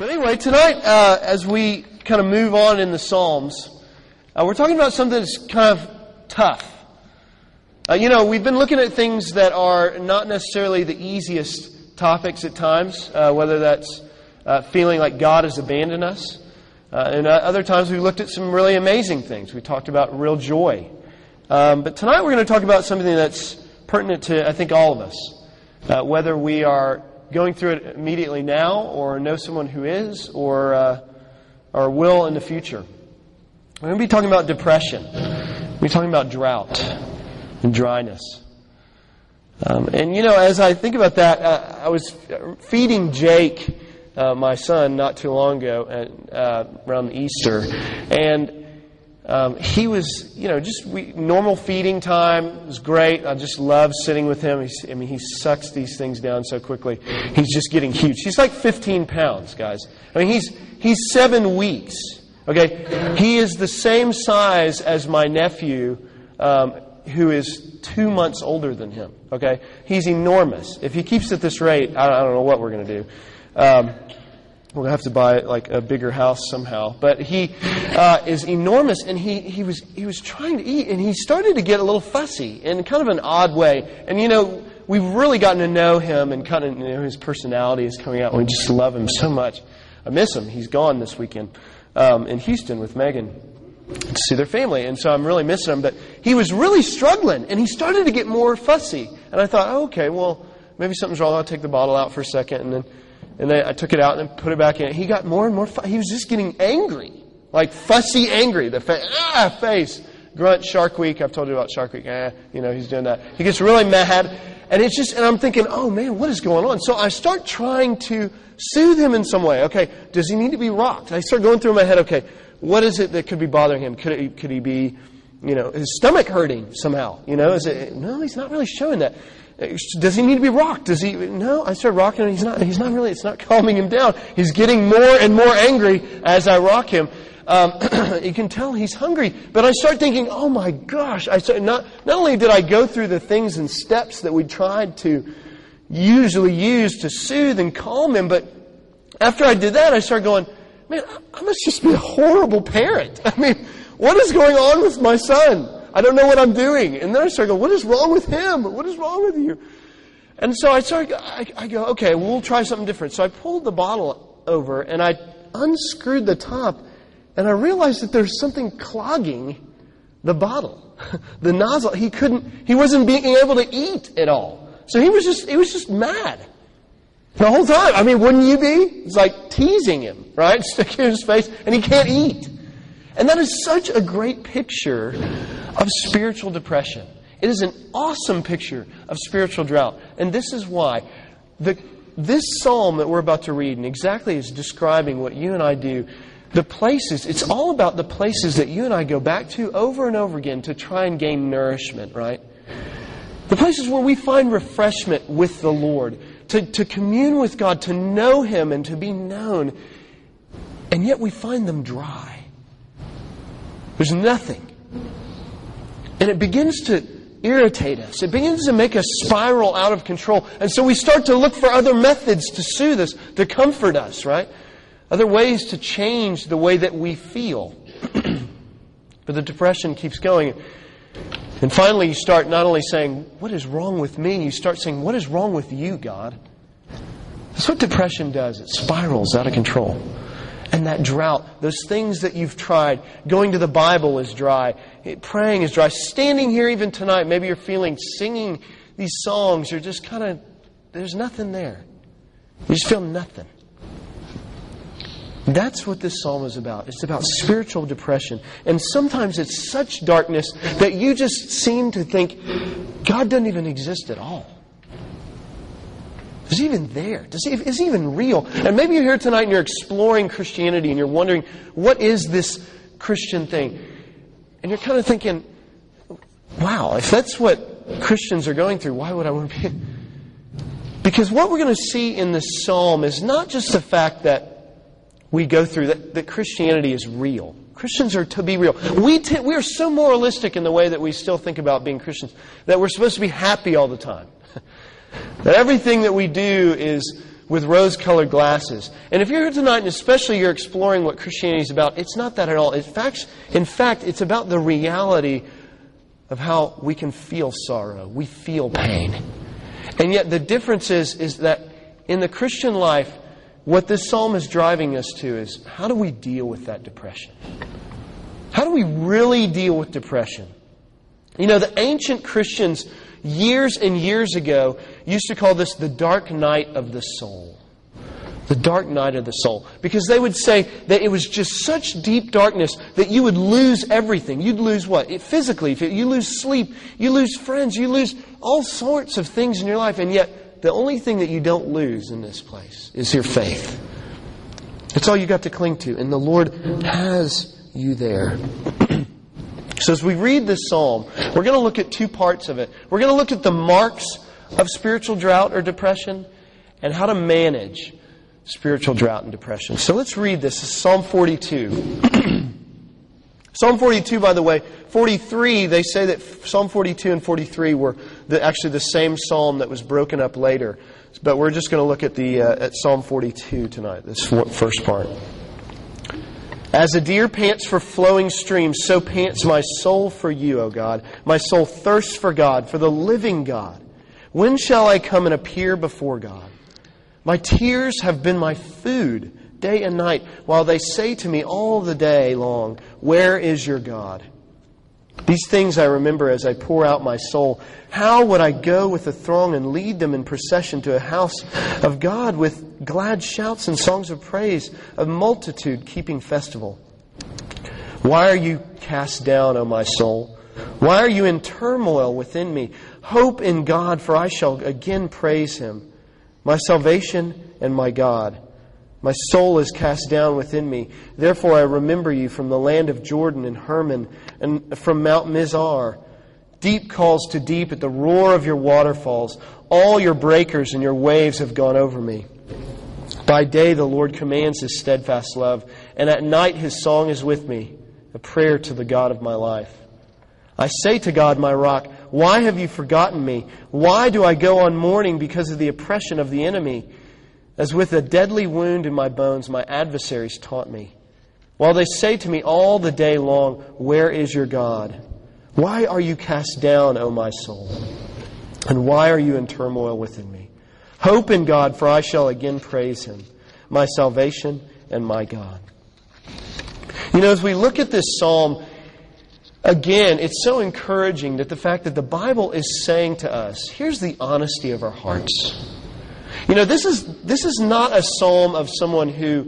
But anyway, tonight, as we kind of move on in the Psalms, we're talking about something that's kind of tough. We've been looking at things that are not necessarily the easiest topics at times, whether that's feeling like God has abandoned us. And other times we've looked at some really amazing things. We talked about real joy. But tonight we're going to talk about something that's pertinent to, I think, all of us. Whether we are going through it immediately now, or know someone who is, or will in the future. We're going to be talking about depression. We're be talking about drought and dryness. As I think about that, I was feeding Jake, my son, not too long ago, around Easter, and he was, normal feeding time. It was great. I just love sitting with him. He sucks these things down so quickly. He's just getting huge. He's like 15 pounds, guys. He's 7 weeks. Okay, he is the same size as my nephew, who is 2 months older than him. Okay, he's enormous. If he keeps at this rate, I don't know what we're going to do. We'll have to buy like a bigger house somehow. But he is enormous, and he was trying to eat, and he started to get a little fussy in kind of an odd way. And we've really gotten to know him, and kind of his personality is coming out. We just love him so much. I miss him. He's gone this weekend in Houston with Megan to see their family, and so I'm really missing him. But he was really struggling, and he started to get more fussy. And I thought, okay, well, maybe something's wrong. I'll take the bottle out for a second, and then I took it out and put it back in. He got more and more he was just getting angry. Like fussy angry. The face. Grunt, Shark Week. I've told you about Shark Week. He's doing that. He gets really mad. And I'm thinking, oh man, what is going on? So I start trying to soothe him in some way. Okay, does he need to be rocked? I start going through my head, okay, what is it that could be bothering him? Could he be, his stomach hurting somehow? No, he's not really showing that. Does he need to be rocked? No, I start rocking him. He's not really, it's not calming him down. He's getting more and more angry as I rock him. You can tell he's hungry. But I start thinking, oh my gosh. Not only did I go through the things and steps that we tried to usually use to soothe and calm him, but after I did that, I started going, man, I must just be a horrible parent. What is going on with my son? I don't know what I'm doing. And then I started going, what is wrong with him? What is wrong with you? And so I go, okay, we'll try something different. So I pulled the bottle over and I unscrewed the top, and I realized that there's something clogging the bottle. The nozzle. He wasn't being able to eat at all. So he was just mad. The whole time. Wouldn't you be? It's like teasing him, right? Sticking in his face, and he can't eat. And that is such a great picture of spiritual depression. It is an awesome picture of spiritual drought. And this is why. This psalm that we're about to read, and exactly is describing what you and I do, the places, it's all about the places that you and I go back to over and over again to try and gain nourishment, right? The places where we find refreshment with the Lord, to commune with God, to know Him and to be known. And yet we find them dry. There's nothing. And it begins to irritate us. It begins to make us spiral out of control. And so we start to look for other methods to soothe us, to comfort us, right? Other ways to change the way that we feel. But the depression keeps going. And finally you start not only saying, what is wrong with me? You start saying, what is wrong with you, God? That's what depression does. It spirals out of control. And that drought, those things that you've tried, going to the Bible is dry, praying is dry, standing here even tonight, maybe you're feeling singing these songs, you're just kind of, there's nothing there. You just feel nothing. That's what this psalm is about. It's about spiritual depression. And sometimes it's such darkness that you just seem to think God doesn't even exist at all. Is He even there? Is He even real? And maybe you're here tonight and you're exploring Christianity and you're wondering, what is this Christian thing? And you're kind of thinking, wow, if that's what Christians are going through, why would I want to be? Because what we're going to see in this psalm is not just the fact that we go through, that Christianity is real. Christians are to be real. We are so moralistic in the way that we still think about being Christians, that we're supposed to be happy all the time. That everything that we do is with rose-colored glasses. And if you're here tonight, and especially you're exploring what Christianity is about, it's not that at all. In fact, it's about the reality of how we can feel sorrow. We feel pain. And yet the difference is that in the Christian life, what this psalm is driving us to is, how do we deal with that depression? How do we really deal with depression? You know, the ancient Christians, years and years ago, used to call this the dark night of the soul. The dark night of the soul. Because they would say that it was just such deep darkness that you would lose everything. You'd lose what? Physically. You lose sleep. You lose friends. You lose all sorts of things in your life. And yet, the only thing that you don't lose in this place is your faith. It's all you got to cling to. And the Lord has you there. So as we read this psalm, we're going to look at two parts of it. We're going to look at the marks of spiritual drought or depression and how to manage spiritual drought and depression. So let's read this. This is Psalm 42. Psalm 42, by the way, 43, they say that Psalm 42 and 43 were actually the same psalm that was broken up later. But we're just going to look at at Psalm 42 tonight, this first part. As a deer pants for flowing streams, so pants my soul for you, O God. My soul thirsts for God, for the living God. When shall I come and appear before God? My tears have been my food day and night, while they say to me all the day long, where is your God? These things I remember as I pour out my soul. How would I go with the throng and lead them in procession to a house of God with glad shouts and songs of praise, a multitude keeping festival? Why are you cast down, O my soul? Why are you in turmoil within me? Hope in God, for I shall again praise Him, my salvation and my God. My soul is cast down within me. Therefore I remember you from the land of Jordan and Hermon and from Mount Mizar. Deep calls to deep at the roar of your waterfalls. All your breakers and your waves have gone over me. By day the Lord commands His steadfast love, and at night His song is with me, a prayer to the God of my life. I say to God, my rock, why have you forgotten me? Why do I go on mourning because of the oppression of the enemy? As with a deadly wound in my bones, my adversaries taunt me. While they say to me all the day long, where is your God? Why are you cast down, O my soul? And why are you in turmoil within me? Hope in God, for I shall again praise Him, my salvation and my God. You know, as we look at this psalm, again, it's so encouraging that the fact that the Bible is saying to us, here's the honesty of our hearts. You know, this is not a psalm of someone who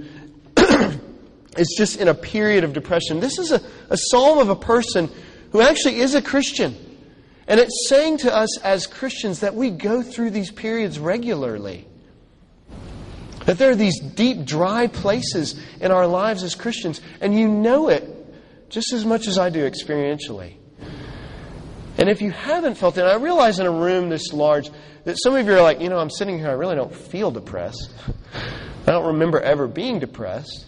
is just in a period of depression. This is a psalm of a person who actually is a Christian. And it's saying to us as Christians that we go through these periods regularly. That there are these deep, dry places in our lives as Christians. And you know it just as much as I do experientially. And if you haven't felt it, I realize in a room this large that some of you are like, you know, I'm sitting here, I really don't feel depressed. I don't remember ever being depressed.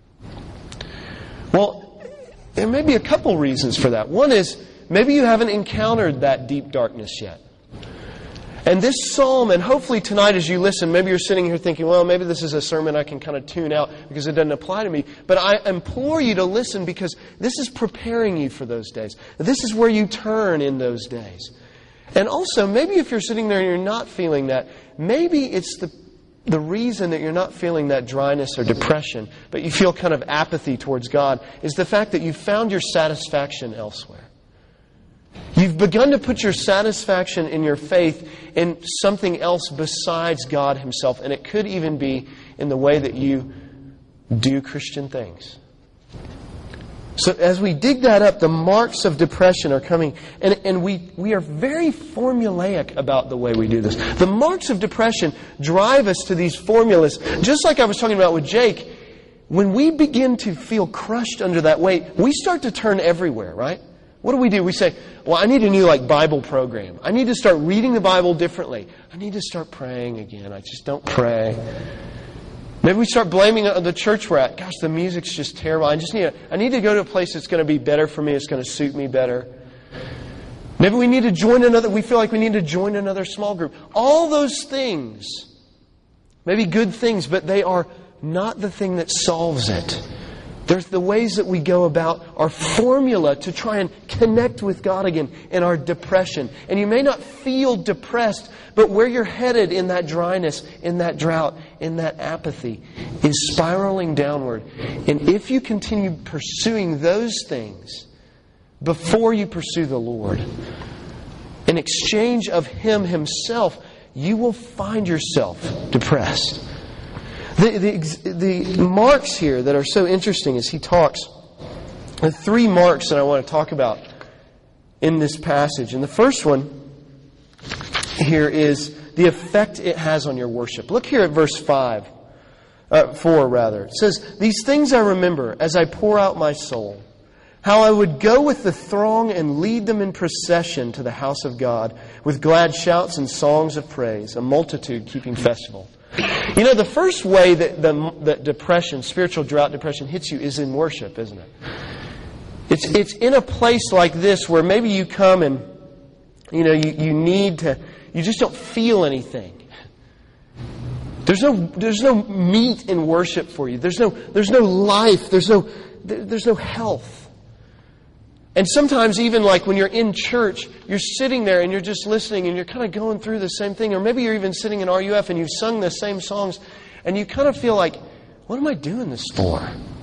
Well, there may be a couple reasons for that. One is, maybe you haven't encountered that deep darkness yet. And this psalm, and hopefully tonight as you listen, maybe you're sitting here thinking, well, maybe this is a sermon I can kind of tune out because it doesn't apply to me. But I implore you to listen because this is preparing you for those days. This is where you turn in those days. And also, maybe if you're sitting there and you're not feeling that, maybe it's the reason that you're not feeling that dryness or depression, but you feel kind of apathy towards God, is the fact that you've found your satisfaction elsewhere. You've begun to put your satisfaction in your faith in something else besides God Himself. And it could even be in the way that you do Christian things. So as we dig that up, the marks of depression are coming. And we are very formulaic about the way we do this. The marks of depression drive us to these formulas. Just like I was talking about with Jake, when we begin to feel crushed under that weight, we start to turn everywhere, right? What do? We say, well, I need a new Bible program. I need to start reading the Bible differently. I need to start praying again. I just don't pray. Maybe we start blaming the church we're at. Gosh, the music's just terrible. I need to go to a place that's going to be better for me. It's going to suit me better. Maybe we feel like we need to join another small group. All those things maybe good things, but they are not the thing that solves it. There's the ways that we go about our formula to try and connect with God again in our depression. And you may not feel depressed, but where you're headed in that dryness, in that drought, in that apathy is spiraling downward. And if you continue pursuing those things before you pursue the Lord, in exchange of Him Himself, you will find yourself depressed. The marks here that are so interesting as he talks, the three marks that I want to talk about in this passage. And the first one here is the effect it has on your worship. Look here at verse 4. It says, "These things I remember as I pour out my soul, how I would go with the throng and lead them in procession to the house of God with glad shouts and songs of praise, a multitude keeping festival." You know, the first way that depression, spiritual drought depression hits you is in worship, isn't it? It's in a place like this where maybe you come and, you know, you just don't feel anything. There's no meat in worship for you. There's no life. There's no health. And sometimes even like when you're in church, you're sitting there and you're just listening and you're kind of going through the same thing. Or maybe you're even sitting in RUF and you've sung the same songs and you kind of feel like, what am I doing this for?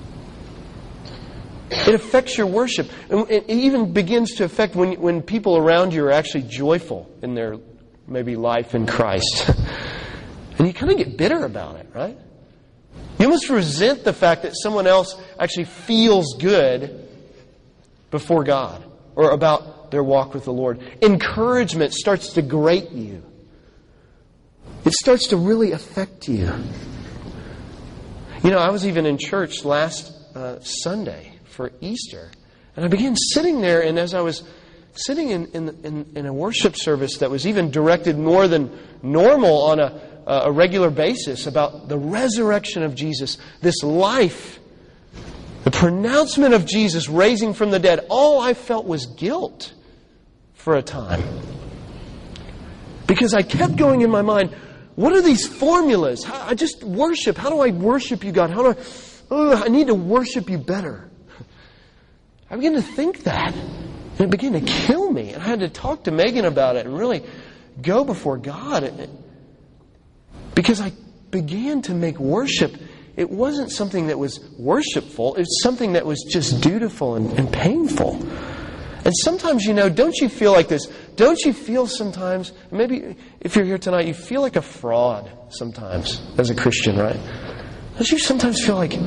It affects your worship. And it even begins to affect when people around you are actually joyful in their maybe life in Christ. And you kind of get bitter about it, right? You almost resent the fact that someone else actually feels good before God or about their walk with the Lord. Encouragement starts to grate you. It starts to really affect you. You know, I was even in church last Sunday for Easter, and I began sitting there, and as I was sitting in a worship service that was even directed more than normal on a regular basis about the resurrection of Jesus, this life, the pronouncement of Jesus raising from the dead, all I felt was guilt for a time. Because I kept going in my mind, what are these formulas? I just worship. How do I worship you, God? I need to worship you better. I began to think that. And it began to kill me. And I had to talk to Megan about it and really go before God. Because I began to make worship, it wasn't something that was worshipful. It's something that was just dutiful and painful. And sometimes, you know, don't you feel like this? Don't you feel sometimes, maybe if you're here tonight, you feel like a fraud sometimes as a Christian, right? Don't you sometimes feel like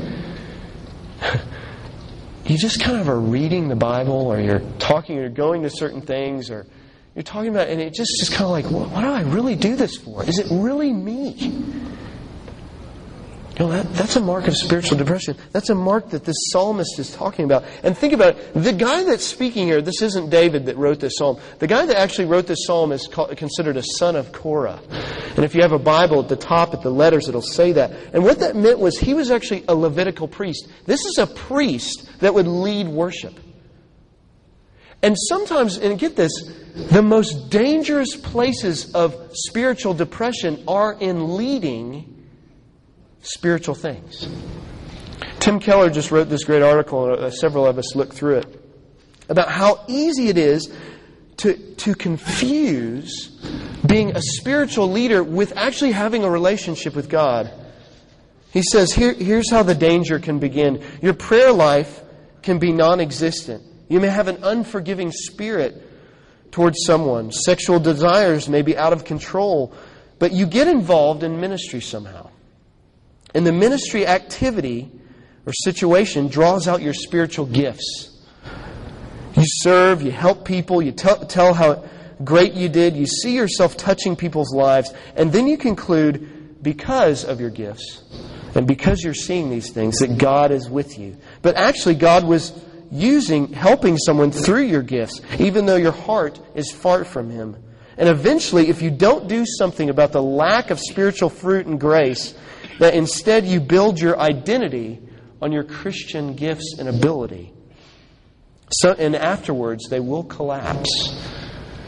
you just kind of are reading the Bible, or you're talking, or you're going to certain things, or you're talking about, and it just is kind of like, what do I really do this for? Is it really me? You know, that's a mark of spiritual depression. That's a mark that this psalmist is talking about. And think about it. The guy that's speaking here, this isn't David that wrote this psalm. The guy that actually wrote this psalm is considered a son of Korah. And if you have a Bible at the top, at the letters, it'll say that. And what that meant was he was actually a Levitical priest. This is a priest that would lead worship. And sometimes, and get this, the most dangerous places of spiritual depression are in leading spiritual things. Tim Keller just wrote this great article, and several of us looked through it, about how easy it is to confuse being a spiritual leader with actually having a relationship with God. He says, here's how the danger can begin. Your prayer life can be non-existent. You may have an unforgiving spirit towards someone. Sexual desires may be out of control, but you get involved in ministry somehow. And the ministry activity or situation draws out your spiritual gifts. You serve, you help people, you tell how great you did, you see yourself touching people's lives, and then you conclude, because of your gifts, and because you're seeing these things, that God is with you. But actually God was helping someone through your gifts, even though your heart is far from Him. And eventually, if you don't do something about the lack of spiritual fruit and grace, that instead you build your identity on your Christian gifts and ability. And afterwards, they will collapse.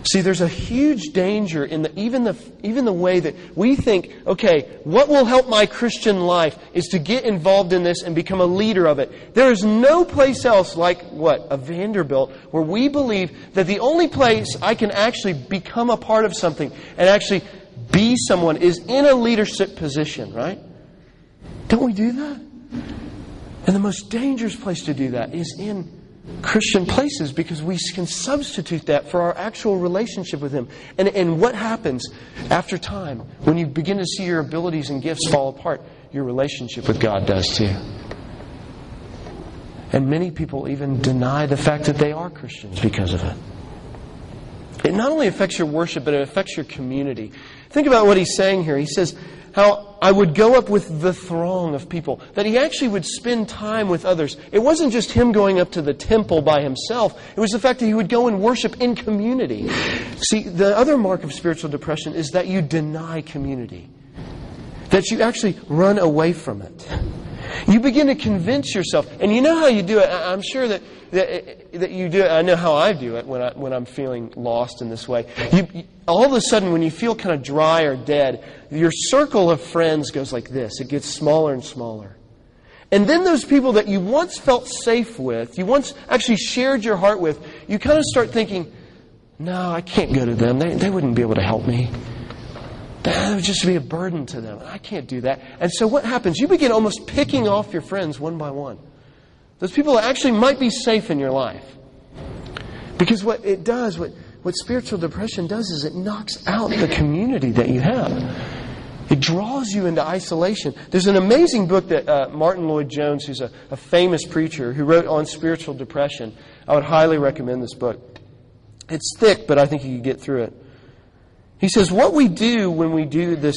See, there's a huge danger in even the way that we think, okay, what will help my Christian life is to get involved in this and become a leader of it. There is no place else like what? A Vanderbilt, where we believe that the only place I can actually become a part of something and actually be someone is in a leadership position, right? Don't we do that? And the most dangerous place to do that is in Christian places, because we can substitute that for our actual relationship with Him. And what happens after time when you begin to see your abilities and gifts fall apart? Your relationship with God does too. And many people even deny the fact that they are Christians because of it. It not only affects your worship, but it affects your community. Think about what he's saying here. He says how I would go up with the throng of people. That he actually would spend time with others. It wasn't just him going up to the temple by himself. It was the fact that he would go and worship in community. See, the other mark of spiritual depression is that you deny community. That you actually run away from it. You begin to convince yourself, and you know how you do it. I'm sure that you do it. I know how I do it when I'm feeling lost in this way. All of a sudden, when you feel kind of dry or dead, your circle of friends goes like this. It gets smaller and smaller. And then those people that you once felt safe with, you once actually shared your heart with, you kind of start thinking, no, I can't go to them. They wouldn't be able to help me. That would just be a burden to them. I can't do that. And so what happens? You begin almost picking off your friends one by one. Those people that actually might be safe in your life. Because what it does, what spiritual depression does is it knocks out the community that you have. It draws you into isolation. There's an amazing book that Martin Lloyd-Jones, who's a famous preacher, who wrote on spiritual depression. I would highly recommend this book. It's thick, but I think you can get through it. He says, what we do when we do this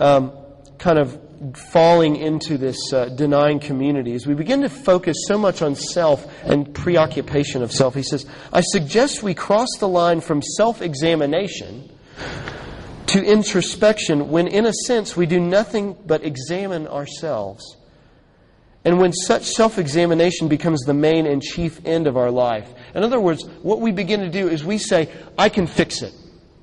kind of falling into this denying community is we begin to focus so much on self and preoccupation of self. He says, I suggest we cross the line from self-examination to introspection when, in a sense, we do nothing but examine ourselves. And when such self-examination becomes the main and chief end of our life. In other words, what we begin to do is we say, I can fix it.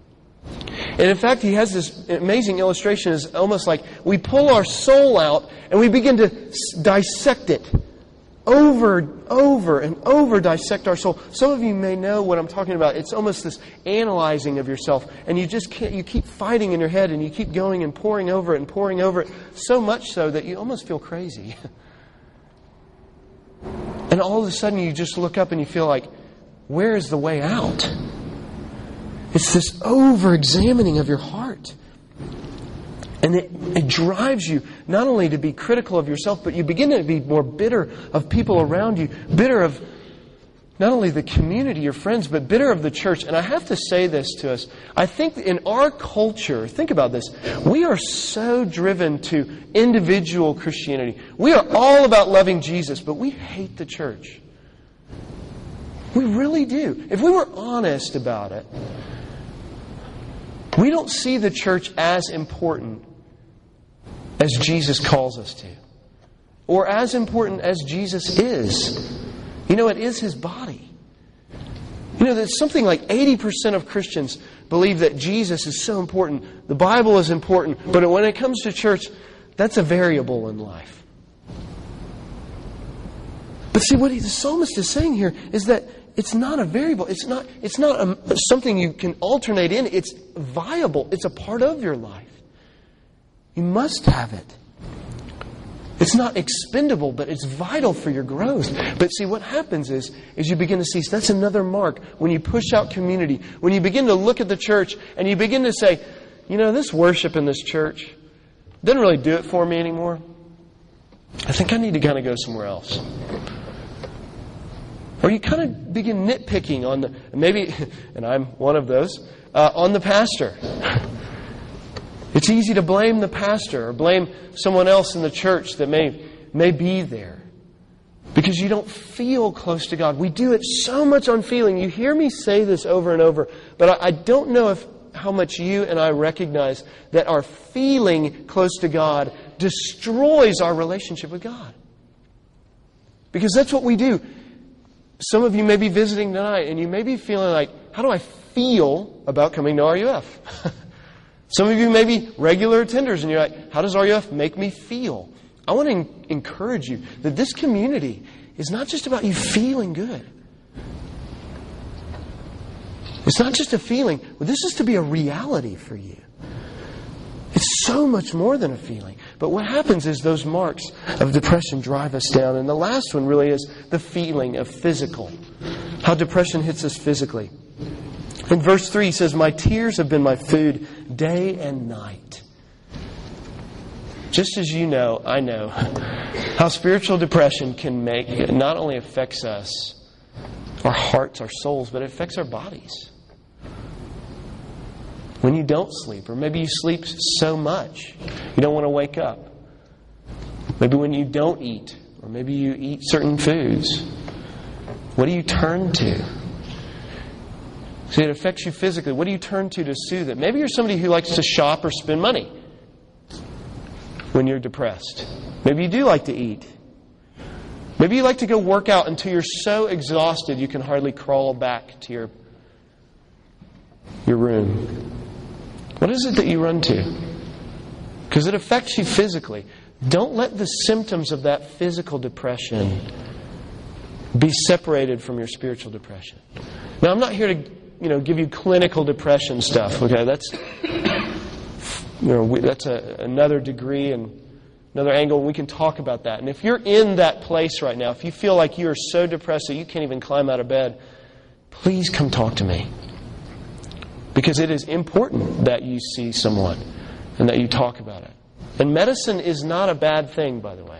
And in fact, he has this amazing illustration. It's almost like we pull our soul out and we begin to dissect it. Over and over dissect our soul. Some of you may know what I'm talking about. It's almost this analyzing of yourself. And you just can't, you keep fighting in your head and you keep going and poring over it. So much so that you almost feel crazy. And all of a sudden you just look up and you feel like, where is the way out? It's this over-examining of your heart. And it drives you not only to be critical of yourself, but you begin to be more bitter of people around you. Bitter of not only the community, your friends, but bitter of the church. And I have to say this to us. I think in our culture, think about this. We are so driven to individual Christianity. We are all about loving Jesus, but we hate the church. We really do. If we were honest about it, we don't see the church as important as Jesus calls us to. Or as important as Jesus is. You know, it is His body. You know, there's something like 80% of Christians believe that Jesus is so important. The Bible is important. But when it comes to church, that's a variable in life. But see, what the psalmist is saying here is that it's not a variable. It's not something you can alternate in. It's viable. It's a part of your life. You must have it. It's not expendable, but it's vital for your growth. But see, what happens is you begin to see, that's another mark when you push out community. When you begin to look at the church and you begin to say, you know, this worship in this church doesn't really do it for me anymore. I think I need to kind of go somewhere else. Or you kind of begin nitpicking on maybe, and I'm one of those, on the pastor. It's easy to blame the pastor or blame someone else in the church that may be there. Because you don't feel close to God. We do it so much on feeling. You hear me say this over and over, but I don't know how much you and I recognize that our feeling close to God destroys our relationship with God. Because that's what we do. Some of you may be visiting tonight and you may be feeling like, how do I feel about coming to RUF? Some of you may be regular attenders, and you're like, how does RUF make me feel? I want to encourage you that this community is not just about you feeling good. It's not just a feeling. This is to be a reality for you. It's so much more than a feeling. But what happens is those marks of depression drive us down. And the last one really is the feeling of physical. How depression hits us physically. In verse 3, he says, my tears have been my food day and night. Just as you know, I know, how spiritual depression can make, it not only affects us, our hearts, our souls, but it affects our bodies. When you don't sleep, or maybe you sleep so much, you don't want to wake up. Maybe when you don't eat, or maybe you eat certain foods, what do you turn to? See, it affects you physically. What do you turn to soothe it? Maybe you're somebody who likes to shop or spend money when you're depressed. Maybe you do like to eat. Maybe you like to go work out until you're so exhausted you can hardly crawl back to your room. What is it that you run to? Because it affects you physically. Don't let the symptoms of that physical depression be separated from your spiritual depression. Now, I'm not here to, give you clinical depression stuff. Okay, that's another degree and another angle. We can talk about that. And if you're in that place right now, if you feel like you are so depressed that you can't even climb out of bed, please come talk to me. Because it is important that you see someone and that you talk about it. And medicine is not a bad thing, by the way,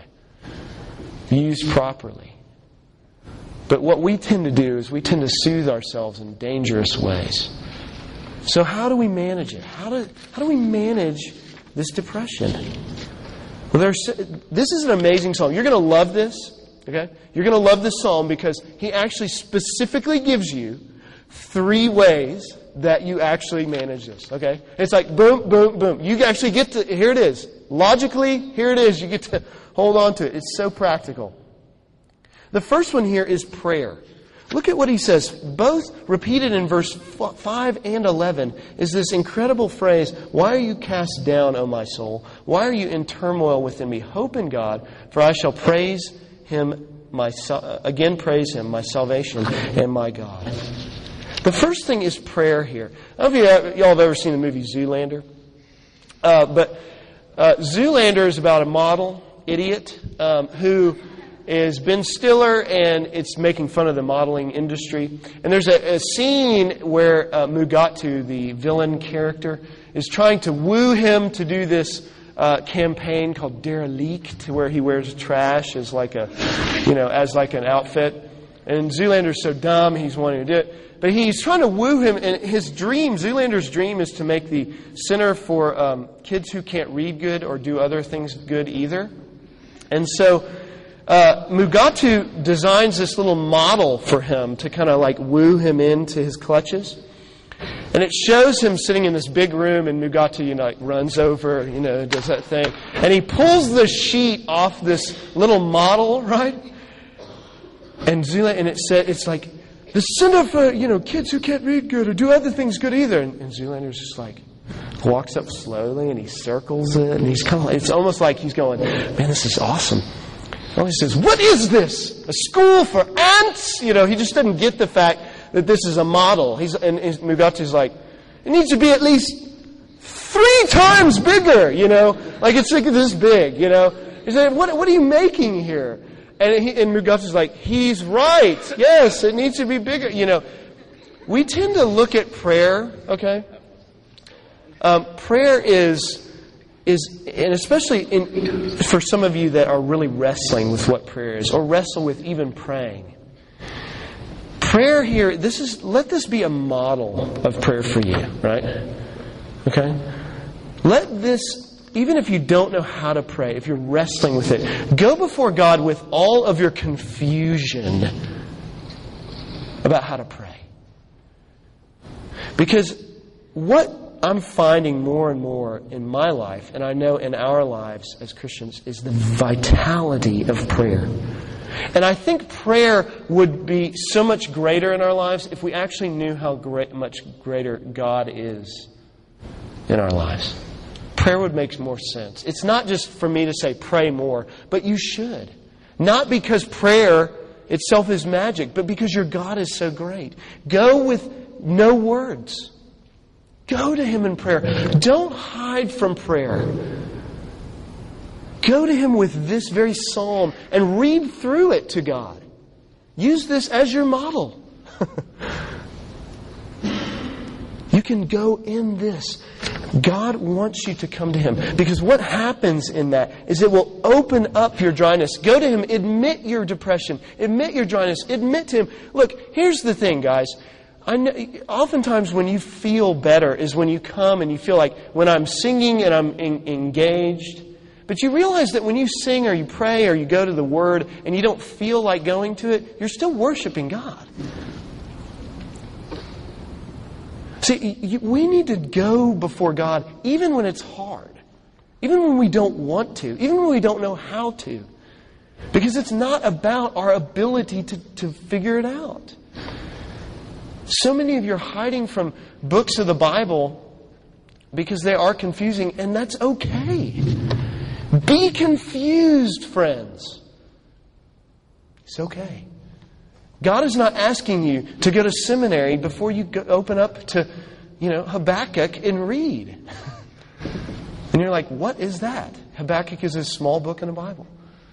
used properly. But what we tend to do is we tend to soothe ourselves in dangerous ways. So how do we manage it? How do we manage this depression? Well, this is an amazing psalm. You're going to love this. Okay? You're going to love this psalm because he actually specifically gives you 3 ways that you actually manage this. Okay? It's like boom, boom, boom. You actually get to, here it is. Logically, here it is. You get to hold on to it. It's so practical. The first one here is prayer. Look at what he says. Both repeated in verse 5 and 11 is this incredible phrase, why are you cast down, O my soul? Why are you in turmoil within me? Hope in God, for I shall praise Him, my salvation and my God. The first thing is prayer here. I don't know if y'all have ever seen the movie Zoolander. But Zoolander is about a model idiot who is Ben Stiller, and it's making fun of the modeling industry. And there's a scene where Mugatu, the villain character, is trying to woo him to do this campaign called Derelict, where he wears trash as like an outfit. And Zoolander's so dumb, he's wanting to do it. But he's trying to woo him, and his dream, Zoolander's dream, is to make the center for kids who can't read good or do other things good either. And so Mugatu designs this little model for him to kind of like woo him into his clutches. And it shows him sitting in this big room, and Mugatu, runs over, does that thing. And he pulls the sheet off this little model, right? And it's like, the center for, kids who can't read good or do other things good either. And Zoolander's just like, walks up slowly and he circles it. And he's kind of it's almost like he's going, man, this is awesome. And he says, what is this? A school for ants? He just doesn't get the fact that this is a model. And Mugatu's like, it needs to be at least 3 times bigger, Like it's like this big, He said, what are you making here? And Mugatu's like, he's right. Yes, it needs to be bigger. We tend to look at prayer, okay? Prayer is, and especially for some of you that are really wrestling with what prayer is, or wrestle with even praying. Prayer here, let this be a model of prayer for you, right? Okay? Let this, even if you don't know how to pray, if you're wrestling with it, go before God with all of your confusion about how to pray. Because what I'm finding more and more in my life, and I know in our lives as Christians, is the vitality of prayer. And I think prayer would be so much greater in our lives if we actually knew how much greater God is in our lives. Prayer would make more sense. It's not just for me to say pray more, but you should. Not because prayer itself is magic, but because your God is so great. Go with no words. Go to Him in prayer. Don't hide from prayer. Go to Him with this very psalm and read through it to God. Use this as your model. You can go in this. God wants you to come to Him. Because what happens in that is it will open up your dryness. Go to Him. Admit your depression. Admit your dryness. Admit to Him. Look, here's the thing, guys. I know, oftentimes when you feel better is when you come and you feel like when I'm singing and I'm engaged. But you realize that when you sing or you pray or you go to the Word and you don't feel like going to it, you're still worshiping God. See, we need to go before God even when it's hard. Even when we don't want to. Even when we don't know how to. Because it's not about our ability to figure it out. So many of you are hiding from books of the Bible because they are confusing, and that's okay. Be confused, friends. It's okay. God is not asking you to go to seminary before you open up to, Habakkuk and read. And you're like, what is that? Habakkuk is a small book in the Bible.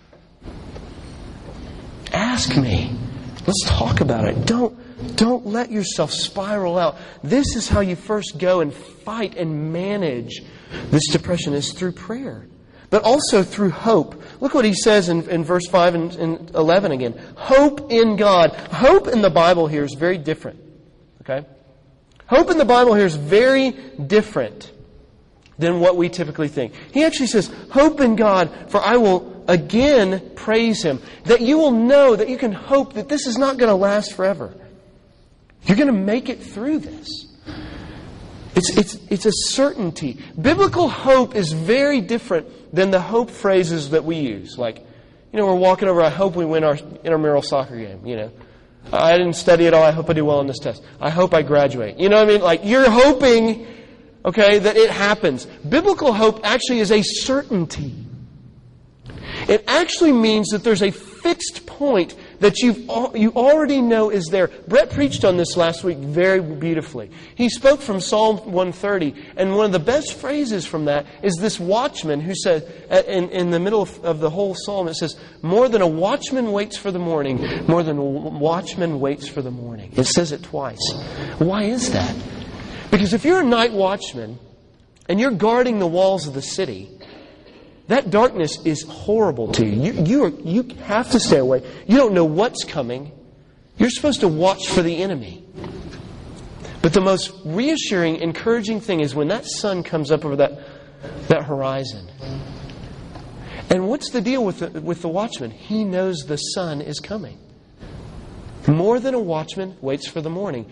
Ask me. Let's talk about it. Don't let yourself spiral out. This is how you first go and fight and manage this depression, is through prayer. But also through hope. Look what he says in verse 5 and 11 again. Hope in God. Hope in the Bible here is very different. Okay? Hope in the Bible here is very different than what we typically think. He actually says, hope in God, for I will again praise Him. That you will know, that you can hope that this is not going to last forever. You're going to make it through this. It's a certainty. Biblical hope is very different than the hope phrases that we use. Like, we're walking over, I hope we win our intramural soccer game, I didn't study at all, I hope I do well on this test. I hope I graduate. You know what I mean? Like, you're hoping, that it happens. Biblical hope actually is a certainty. It actually means that there's a fixed point that you already know is there. Brett preached on this last week very beautifully. He spoke from Psalm 130, and one of the best phrases from that is this watchman who said, in the middle of the whole psalm, it says, more than a watchman waits for the morning, more than a watchman waits for the morning. It says it twice. Why is that? Because if you're a night watchman, and you're guarding the walls of the city, that darkness is horrible to you. You have to stay away. You don't know what's coming. You're supposed to watch for the enemy. But the most reassuring, encouraging thing is when that sun comes up over that horizon. And what's the deal with the watchman? He knows the sun is coming. More than a watchman waits for the morning.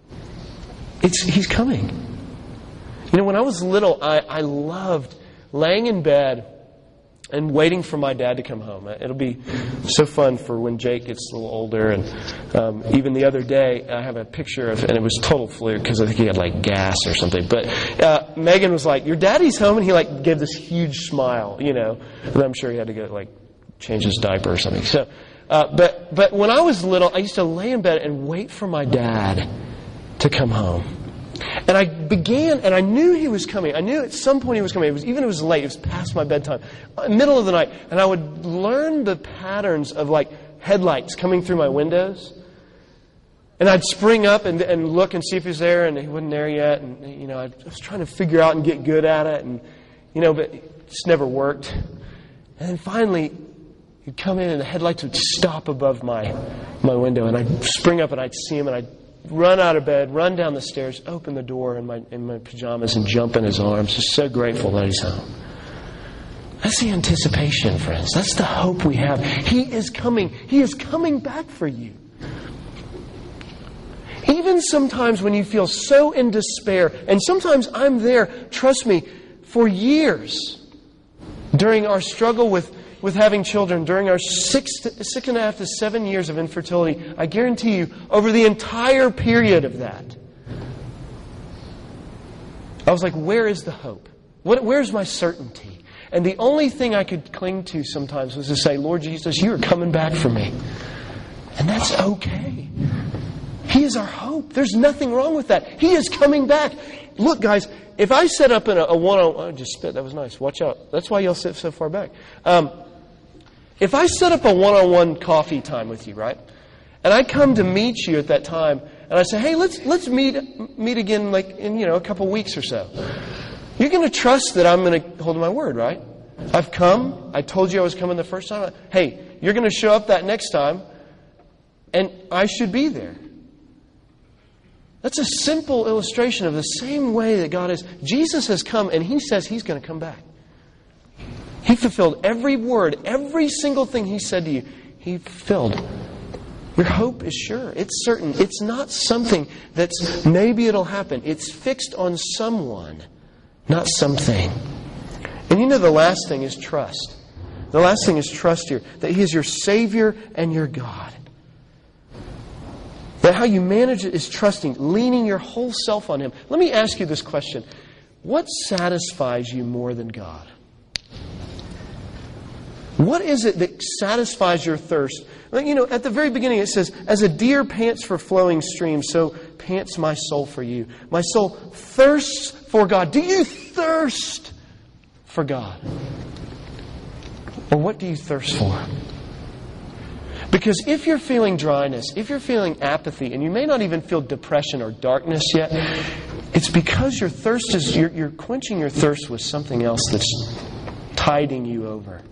He's coming. When I was little, I loved laying in bed and waiting for my dad to come home. It'll be so fun for when Jake gets a little older. And even the other day, I have a picture of, and it was total fluke because I think he had gas or something. But Megan was like, "Your daddy's home," and he gave this huge smile, And I'm sure he had to go change his diaper or something. So, but when I was little, I used to lay in bed and wait for my dad to come home. And I knew he was coming. I knew at some point he was coming. It was late. It was past my bedtime. Middle of the night. And I would learn the patterns of headlights coming through my windows. And I'd spring up and look and see if he was there, and he wasn't there yet. And, I was trying to figure out and get good at it. And, but it just never worked. And then finally, he'd come in and the headlights would stop above my window. And I'd spring up and I'd see him, and I'd run out of bed, run down the stairs, open the door in my pajamas and jump in his arms. Just so grateful that he's home. That's the anticipation, friends. That's the hope we have. He is coming. He is coming back for you. Even sometimes when you feel so in despair, and sometimes I'm there, trust me, for years during our struggle with, with having children during our 6.5 to 7 years of infertility, I guarantee you, over the entire period of that, I was like, where is the hope? Where's my certainty? And the only thing I could cling to sometimes was to say, Lord Jesus, you are coming back for me. And that's okay. He is our hope. There's nothing wrong with that. He is coming back. Look, guys, if I set up in a one-on-one... I just spit. That was nice. Watch out. That's why y'all sit so far back. If I set up a one-on-one coffee time with you, right? And I come to meet you at that time, and I say, hey, let's meet again like in a couple weeks or so. You're going to trust that I'm going to hold my word, right? I've come. I told you I was coming the first time. Hey, you're going to show up that next time, and I should be there. That's a simple illustration of the same way that God is. Jesus has come, and He says He's going to come back. He fulfilled every word, every single thing He said to you. He fulfilled. Your hope is sure. It's certain. It's not something that's maybe it'll happen. It's fixed on someone, not something. And the last thing is trust. The last thing is trust here. That He is your Savior and your God. That how you manage it is trusting, leaning your whole self on Him. Let me ask you this question. What satisfies you more than God? What is it that satisfies your thirst? At the very beginning it says, as a deer pants for flowing streams, so pants my soul for you. My soul thirsts for God. Do you thirst for God? Or what do you thirst for? Because if you're feeling dryness, if you're feeling apathy, and you may not even feel depression or darkness yet, it's because your thirst is, you're quenching your thirst with something else that's tiding you over.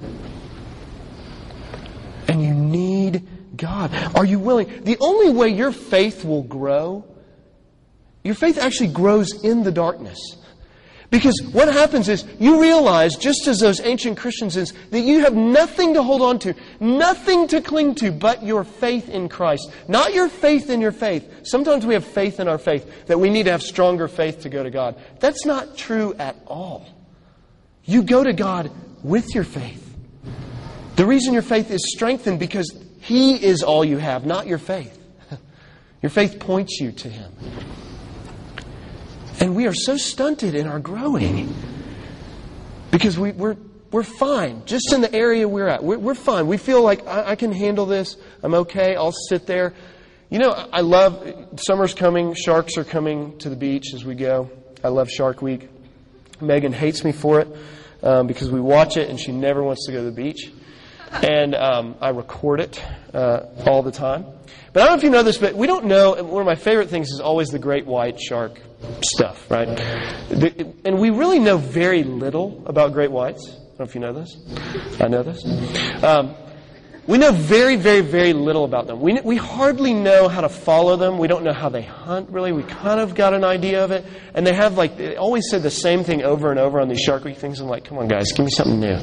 And you need God. Are you willing? The only way your faith will grow, your faith actually grows in the darkness. Because what happens is you realize, just as those ancient Christians is, that you have nothing to hold on to, nothing to cling to but your faith in Christ. Not your faith in your faith. Sometimes we have faith in our faith, that we need to have stronger faith to go to God. That's not true at all. You go to God with your faith. The reason your faith is strengthened because He is all you have, not your faith. Your faith points you to Him. And we are so stunted in our growing because we're fine just in the area we're at. We're fine. We feel like I can handle this. I'm okay. I'll sit there. I love summer's coming. Sharks are coming to the beach as we go. I love Shark Week. Megan hates me for it because we watch it and she never wants to go to the beach. And I record it all the time. But I don't know if you know this, but we don't know. One of my favorite things is always the great white shark stuff, right? And we really know very little about great whites. I don't know if you know this. I know this. We know very, very, very little about them. We hardly know how to follow them. We don't know how they hunt, really. We kind of got an idea of it. And they always said the same thing over and over on these Shark Week things. I'm like, come on, guys, give me something new.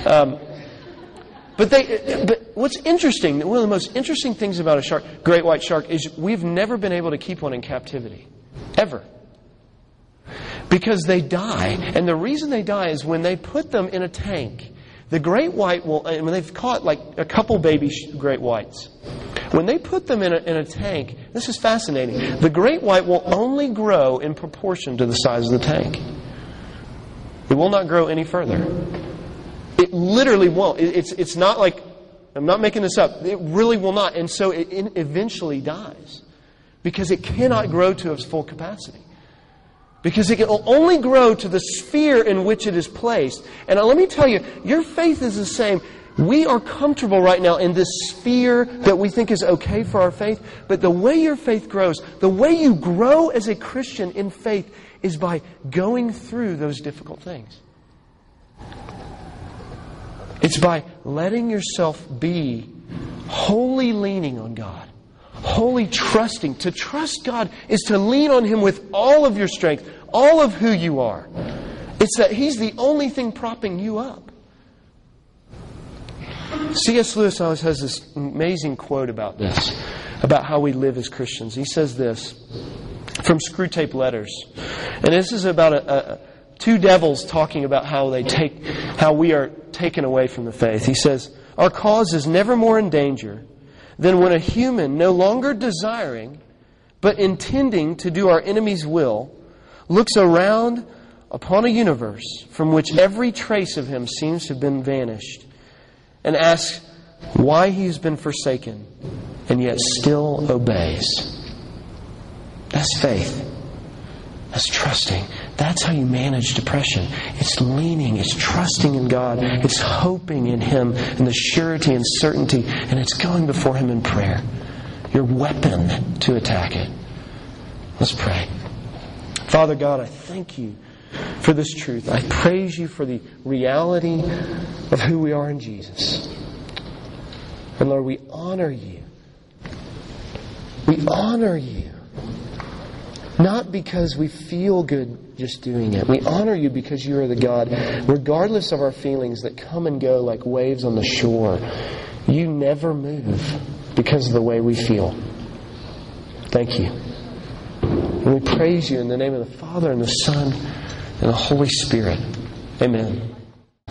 But what's interesting, one of the most interesting things about a shark, great white shark, is we've never been able to keep one in captivity. Ever. Because they die. And the reason they die is when they put them in a tank, the great white will, and when they've caught like a couple baby great whites, when they put them in a tank, this is fascinating, the great white will only grow in proportion to the size of the tank. It will not grow any further. It literally won't. It's not like, I'm not making this up. It really will not. And so it eventually dies. Because it cannot grow to its full capacity. Because it can only grow to the sphere in which it is placed. And let me tell you, your faith is the same. We are comfortable right now in this sphere that we think is okay for our faith. But the way your faith grows, the way you grow as a Christian in faith is by going through those difficult things. It's by letting yourself be wholly leaning on God. Wholly trusting. To trust God is to lean on Him with all of your strength. All of who you are. It's that He's the only thing propping you up. C.S. Lewis always has this amazing quote about this. About how we live as Christians. He says this from Screwtape Letters. And this is about two devils talking about how we are taken away from the faith. He says, our cause is never more in danger than when a human, no longer desiring, but intending to do our enemy's will, looks around upon a universe from which every trace of Him seems to have been vanished, and asks why He's been forsaken, and yet still obeys. That's faith. That's trusting. That's how you manage depression. It's leaning, it's trusting in God, it's hoping in Him, and the surety and certainty, and it's going before Him in prayer. Your weapon to attack it. Let's pray. Father God, I thank You for this truth. I praise You for the reality of who we are in Jesus. And Lord, we honor You. We honor You. Not because we feel good just doing it. We honor You because You are the God, regardless of our feelings that come and go like waves on the shore. You never move because of the way we feel. Thank You. And we praise You in the name of the Father and the Son and the Holy Spirit. Amen.